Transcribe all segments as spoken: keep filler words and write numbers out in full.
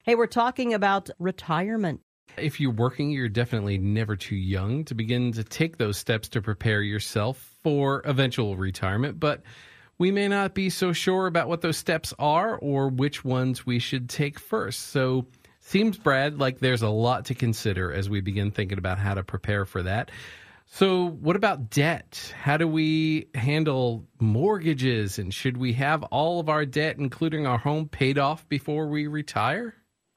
Hey, we're talking about retirement. If you're working, you're definitely never too young to begin to take those steps to prepare yourself for eventual retirement, but we may not be so sure about what those steps are or which ones we should take first. So seems, Brad, like there's a lot to consider as we begin thinking about how to prepare for that. So what about debt? How do we handle mortgages? And should we have all of our debt, including our home, paid off before we retire?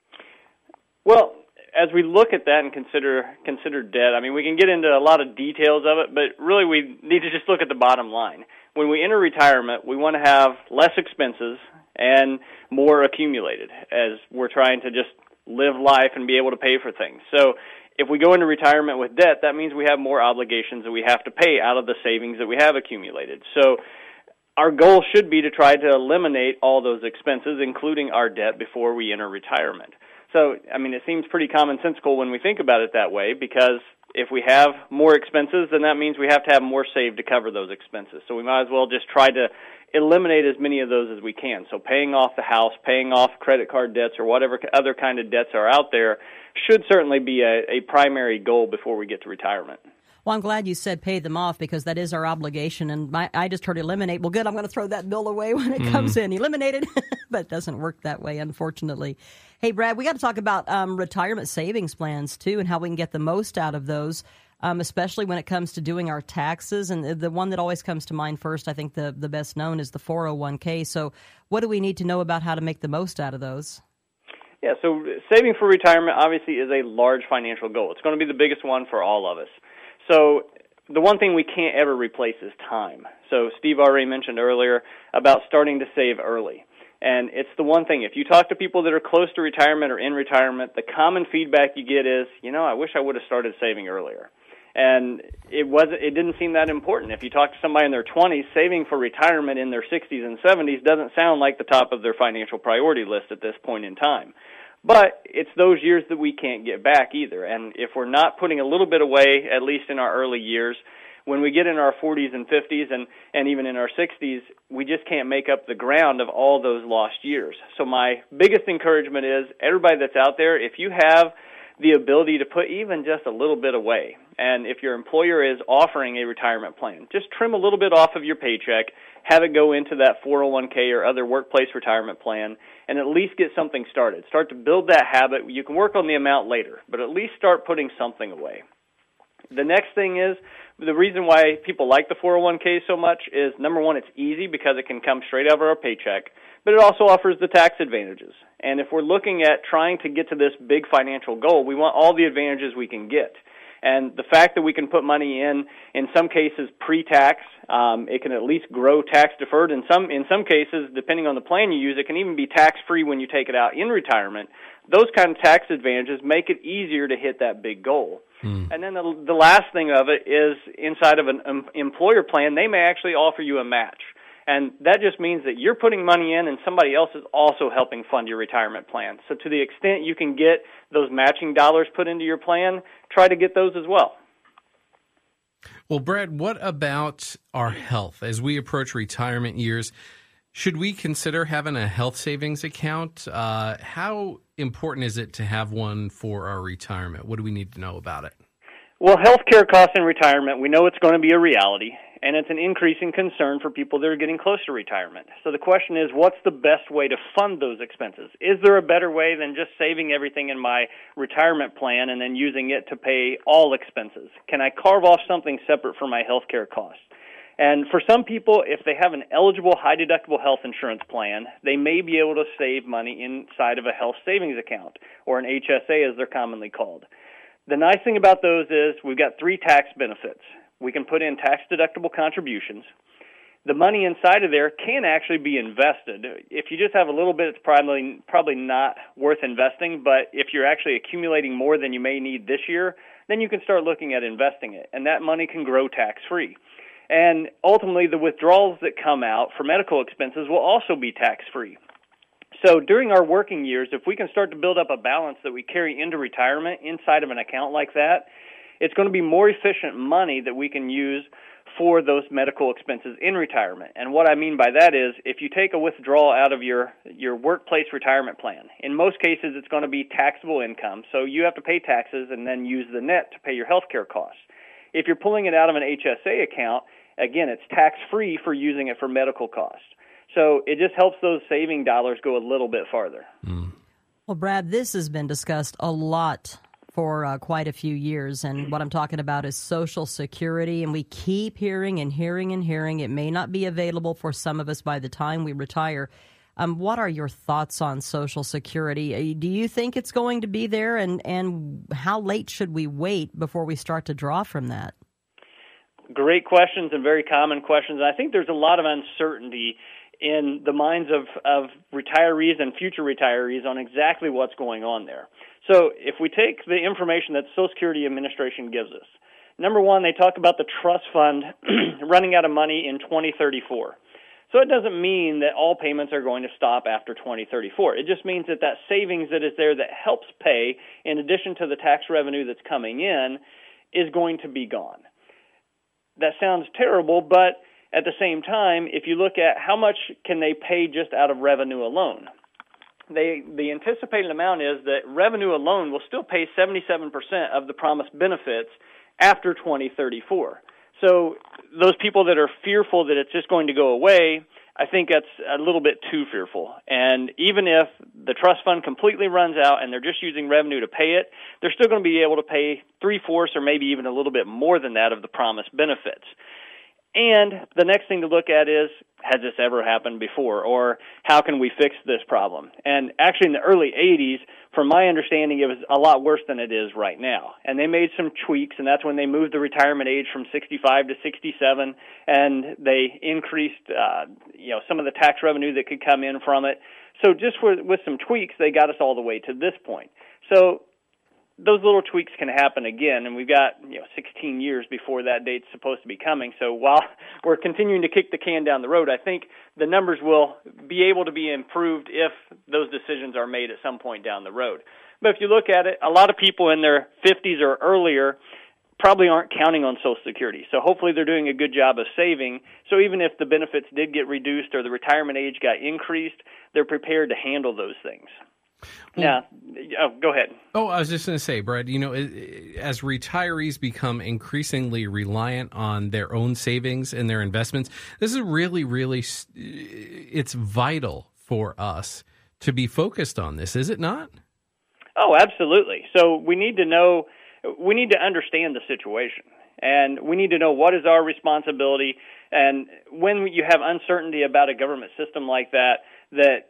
Well, as we look at that and consider consider debt, I mean, we can get into a lot of details of it, but really we need to just look at the bottom line. When we enter retirement, we want to have less expenses and more accumulated as we're trying to just live life and be able to pay for things. So if we go into retirement with debt, that means we have more obligations that we have to pay out of the savings that we have accumulated. So our goal should be to try to eliminate all those expenses, including our debt, before we enter retirement. So, I mean, it seems pretty commonsensical when we think about it that way, because if we have more expenses, then that means we have to have more saved to cover those expenses. So we might as well just try to eliminate as many of those as we can. So paying off the house, paying off credit card debts, or whatever other kind of debts are out there should certainly be a, a primary goal before we get to retirement. Well, I'm glad you said pay them off, because that is our obligation. And my, I just heard eliminate. Well, good, I'm going to throw that bill away when it mm. comes in. Eliminated, but it doesn't work that way, unfortunately. Hey, Brad, we got to talk about um, retirement savings plans, too, and how we can get the most out of those, um, especially when it comes to doing our taxes. And the one that always comes to mind first, I think the, the best known, is the four oh one k. So what do we need to know about how to make the most out of those? Yeah, so saving for retirement obviously is a large financial goal. It's going to be the biggest one for all of us. So the one thing we can't ever replace is time. So Steve already mentioned earlier about starting to save early. And it's the one thing, if you talk to people that are close to retirement or in retirement, the common feedback you get is, you know, I wish I would have started saving earlier. And it wasn't, it didn't seem that important. If you talk to somebody in their twenties, saving for retirement in their sixties and seventies doesn't sound like the top of their financial priority list at this point in time. But it's those years that we can't get back either. And if we're not putting a little bit away, at least in our early years, when we get in our forties and fifties and, and even in our sixties, we just can't make up the ground of all those lost years. So my biggest encouragement is, everybody that's out there, if you have the ability to put even just a little bit away, and if your employer is offering a retirement plan, just trim a little bit off of your paycheck, have it go into that four oh one k or other workplace retirement plan, and at least get something started. Start to build that habit. You can work on the amount later, but at least start putting something away. The next thing is, the reason why people like the four oh one k so much is, number one, it's easy because it can come straight out of our paycheck, but it also offers the tax advantages. And if we're looking at trying to get to this big financial goal, we want all the advantages we can get. And the fact that we can put money in, in some cases pre-tax, um, it can at least grow tax-deferred. In some, in some cases, depending on the plan you use, it can even be tax-free when you take it out in retirement. Those kind of tax advantages make it easier to hit that big goal. Mm. And then the, the last thing of it is, inside of an um, employer plan, they may actually offer you a match. And that just means that you're putting money in and somebody else is also helping fund your retirement plan. So to the extent you can get those matching dollars put into your plan, try to get those as well. Well, Brad, what about our health? As we approach retirement years, should we consider having a health savings account? Uh, how important is it to have one for our retirement? What do we need to know about it? Well, healthcare costs in retirement, we know it's going to be a reality, and it's an increasing concern for people that are getting close to retirement. So the question is, what's the best way to fund those expenses? Is there a better way than just saving everything in my retirement plan and then using it to pay all expenses? Can I carve off something separate for my healthcare costs? And for some people, if they have an eligible high-deductible health insurance plan, they may be able to save money inside of a health savings account, or an H S A as they're commonly called. The nice thing about those is we've got three tax benefits. We can put in tax-deductible contributions. The money inside of there can actually be invested. If you just have a little bit, it's probably probably not worth investing, but if you're actually accumulating more than you may need this year, then you can start looking at investing it, and that money can grow tax-free. And ultimately, the withdrawals that come out for medical expenses will also be tax-free. So during our working years, if we can start to build up a balance that we carry into retirement inside of an account like that, it's going to be more efficient money that we can use for those medical expenses in retirement. And what I mean by that is if you take a withdrawal out of your, your workplace retirement plan, in most cases it's going to be taxable income, so you have to pay taxes and then use the net to pay your health care costs. If you're pulling it out of an H S A account, again, it's tax-free for using it for medical costs. So it just helps those saving dollars go a little bit farther. Mm. Well, Brad, this has been discussed a lot for uh, quite a few years, and what I'm talking about is Social Security, and we keep hearing and hearing and hearing it may not be available for some of us by the time we retire. Um, what are your thoughts on Social Security? Do you think it's going to be there, and, and how late should we wait before we start to draw from that? Great questions and very common questions. I think there's a lot of uncertainty in the minds of, of retirees and future retirees on exactly what's going on there. So if we take the information that Social Security Administration gives us, number one, they talk about the trust fund running out of money in twenty thirty-four. So it doesn't mean that all payments are going to stop after twenty thirty-four. It just means that that savings that is there that helps pay, in addition to the tax revenue that's coming in, is going to be gone. That sounds terrible, but at the same time, if you look at how much can they pay just out of revenue alone, they, the anticipated amount is that revenue alone will still pay seventy-seven percent of the promised benefits after twenty thirty-four. So those people that are fearful that it's just going to go away, I think that's a little bit too fearful. And even if the trust fund completely runs out and they're just using revenue to pay it, they're still going to be able to pay three-fourths or maybe even a little bit more than that of the promised benefits. And the next thing to look at is, has this ever happened before, or how can we fix this problem? And actually in the early eighties, from my understanding, it was a lot worse than it is right now. And they made some tweaks, and that's when they moved the retirement age from sixty-five to sixty-seven, and they increased uh, you know, some of the tax revenue that could come in from it. So just with, with some tweaks, they got us all the way to this point. So those little tweaks can happen again, and we've got you know sixteen years before that date's supposed to be coming. So while we're continuing to kick the can down the road, I think the numbers will be able to be improved if those decisions are made at some point down the road. But if you look at it, a lot of people in their fifties or earlier probably aren't counting on Social Security. So hopefully they're doing a good job of saving. So even if the benefits did get reduced or the retirement age got increased, they're prepared to handle those things. Well, yeah. Oh, go ahead. Oh, I was just going to say, Brad, you know, as retirees become increasingly reliant on their own savings and their investments, this is really, really, it's vital for us to be focused on this, is it not? Oh, absolutely. So we need to know, we need to understand the situation, and we need to know what is our responsibility. And when you have uncertainty about a government system like that, that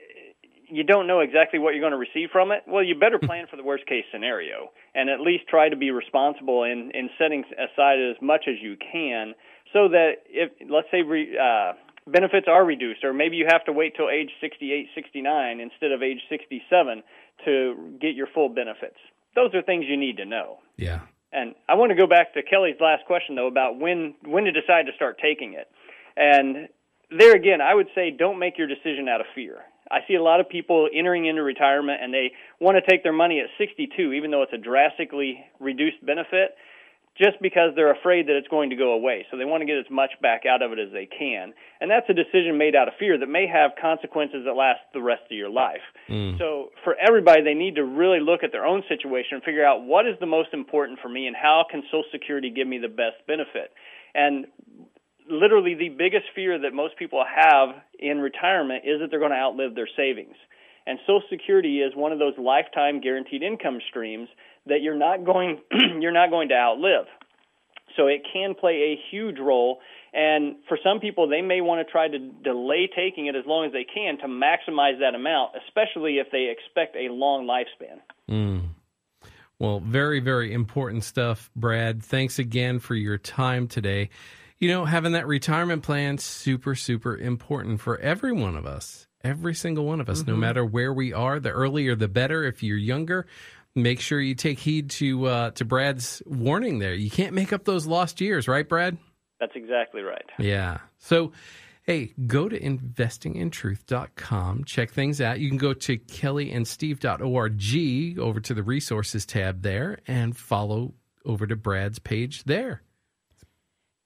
you don't know exactly what you're going to receive from it, well, you better plan for the worst-case scenario and at least try to be responsible in, in setting aside as much as you can so that if, let's say, re, uh, benefits are reduced, or maybe you have to wait till age sixty-eight, sixty-nine instead of age sixty-seven to get your full benefits. Those are things you need to know. Yeah. And I want to go back to Kelly's last question, though, about when, when to decide to start taking it. And there again, I would say don't make your decision out of fear. I see a lot of people entering into retirement, and they want to take their money at sixty-two, even though it's a drastically reduced benefit, just because they're afraid that it's going to go away. So they want to get as much back out of it as they can. And that's a decision made out of fear that may have consequences that last the rest of your life. Mm. So for everybody, they need to really look at their own situation and figure out what is the most important for me and how can Social Security give me the best benefit. And literally the biggest fear that most people have in retirement is that they're going to outlive their savings. And Social Security is one of those lifetime guaranteed income streams that you're not going you're not going to outlive. So it can play a huge role, and for some people they may want to try to delay taking it as long as they can to maximize that amount, especially if they expect a long lifespan. Mm. Well, very, very important stuff, Brad. Thanks again for your time today. You know, having that retirement plan, super, super important for every one of us, every single one of us, mm-hmm. no matter where we are. The earlier, the better. If you're younger, make sure you take heed to uh, to Brad's warning there. You can't make up those lost years, right, Brad? That's exactly right. Yeah. So, hey, go to investing in truth dot com. Check things out. You can go to kelly and steve dot org, over to the resources tab there, and follow over to Brad's page there.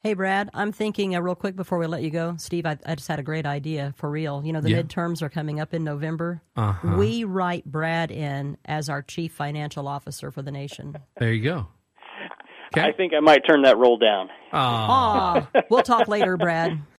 Hey, Brad, I'm thinking uh, real quick before we let you go. Steve, I, I just had a great idea for real. You know, the Yeah. midterms are coming up in November. Uh-huh. We write Brad in as our chief financial officer for the nation. There you go. Okay. I think I might turn that roll down. Aw. Aw, we'll talk later, Brad.